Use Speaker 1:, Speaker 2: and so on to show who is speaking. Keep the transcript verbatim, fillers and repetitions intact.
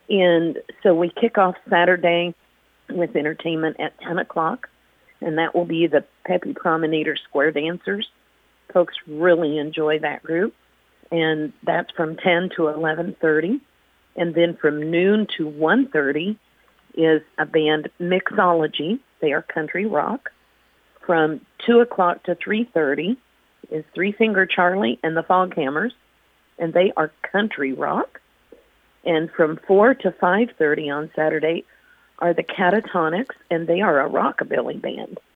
Speaker 1: And so we kick off Saturday with entertainment at ten o'clock, and that will be the Pepe Promenade Square Dancers. Folks really enjoy that group, and that's from ten to eleven thirty. And then from noon to one thirty is a band, Mixology. They are country rock. From two o'clock to three thirty is Three Finger Charlie and the Foghammers, and they are country rock. And from four to five thirty on Saturday are the Catatonics, and they are a rockabilly band.